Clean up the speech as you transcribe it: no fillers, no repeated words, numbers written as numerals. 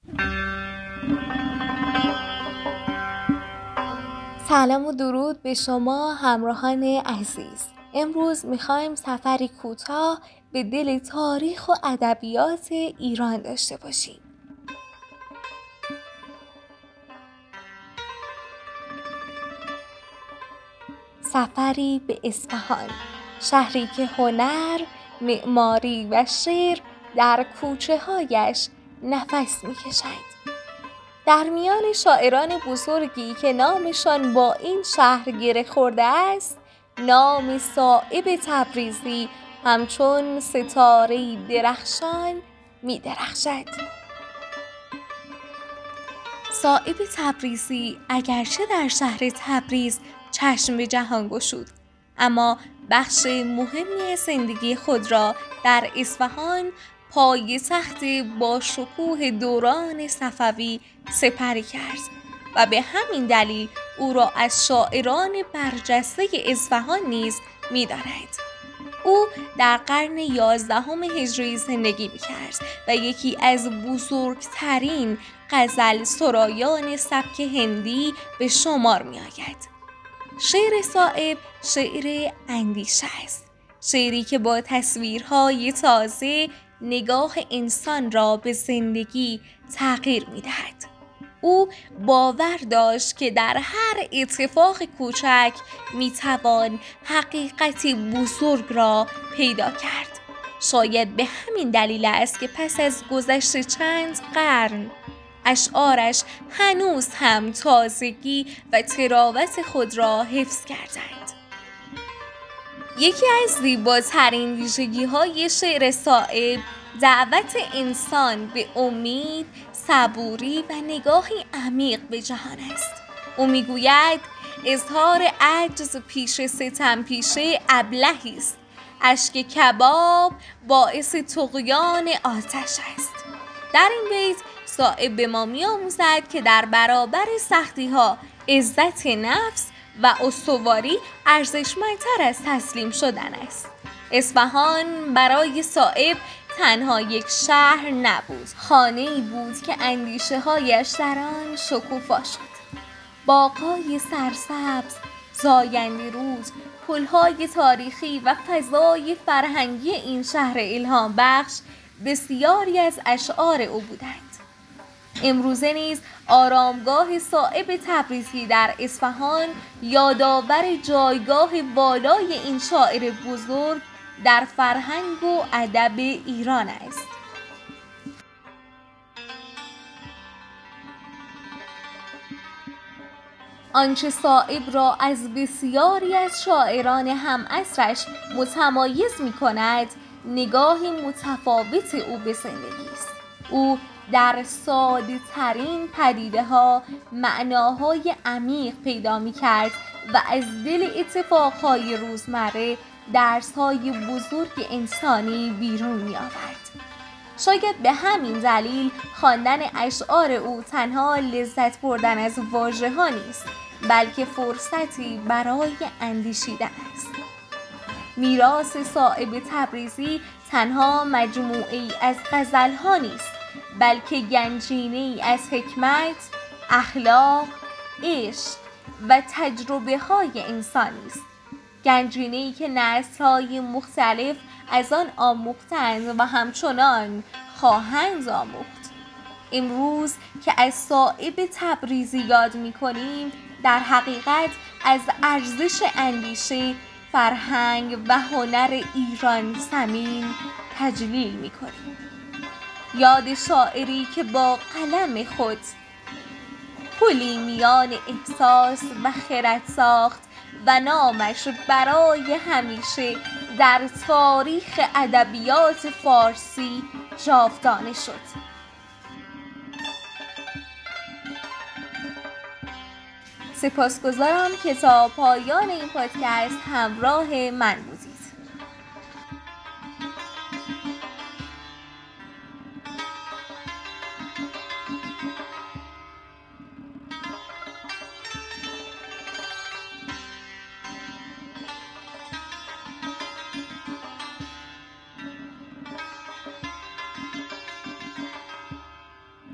سلام و درود به شما همراهان عزیز. امروز میخوایم سفری کوتاه به دل تاریخ و ادبیات ایران داشته باشیم. سفری به اصفهان، شهری که هنر، معماری و شعر در کوچه هایش نفس میکشد. در میان شاعران بزرگی که نامشان با این شهر گره خورده است، نام صایب تبریزی همچون ستاره درخشان می درخشد. صایب تبریزی اگرچه در شهر تبریز چشم به جهان گشود، اما بخش مهمی از زندگی خود را در اصفهان، پایتخت با شکوه دوران صفوی، سپری کرد و به همین دلیل او را از شاعران برجسته اصفهان نیز می‌دانند. او در قرن 11 هجری زندگی می‌کرد و یکی از بزرگترین غزل سرایان سبک هندی به شمار می‌آید. شعر صایب شعر اندیشه است، شعری که با تصویرهای تازه نگاه انسان را به زندگی تغییر می‌دهد. او باور داشت که در هر اتفاق کوچک می‌توان حقیقتی بزرگ را پیدا کرد. شاید به همین دلیل است که پس از گذشت چند قرن، اشعارش هنوز هم تازگی و تراوت خود را حفظ کردند. یکی از زیباترین ویژگی‌های شعر صایب دعوت انسان به امید، صبوری و نگاهی عمیق به جهان است. او میگوید اظهار عجز پیش ستم پیشه ابلهی است، اشک کباب باعث طغیان آتش است. در این بیت صایب به ما می‌آموزد که در برابر سختی‌ها عزت نفس و استواری ارزشمندتر از تسلیم شدن است. اصفهان برای صایب تنها یک شهر نبود، خانه‌ای بود که اندیشه‌هایش در آن شکوفا شد. باغ‌های سرسبز، زاینده رود، پل‌های تاریخی و فضای فرهنگی این شهر الهام بخش بسیاری از اشعار او بودند. امروزه نیز آرامگاه صایب تبریزی در اصفهان یادآور جایگاه والای این شاعر بزرگ در فرهنگ و ادب ایران است. آنچه صایب را از بسیاری از شاعران همعصرش متمایز می‌کند، نگاهی متفاوت او به زندگی است. او در ساده‌ترین پدیده‌ها معناهای عمیق پیدا می‌کرد و از دل اتفاقهای روزمره درس‌های بزرگ انسانی بیرون می‌آورد. شاید به همین دلیل خواندن اشعار او تنها لذت بردن از واژه‌ها نیست، بلکه فرصتی برای اندیشیدن است. میراث صایب تبریزی تنها مجموعه‌ای از غزل‌ها نیست، بلکه گنجینه‌ای از حکمت، اخلاق، عشق و تجربه‌های انسانی است. گنجینه‌ای که نسل‌های مختلف از آن آموختند و همچنان خواهند آموخت. امروز که از صایب تبریزی یاد می‌کنیم، در حقیقت از ارزش اندیشه، فرهنگ و هنر ایران زمین تجلیل می‌کنیم. یاد شاعری که با قلم خود پلی میان احساس و خرد ساخت و نامش برای همیشه در تاریخ ادبیات فارسی جاودانه شد. سپاسگزارم که تا پایان این پادکست همراه من بود.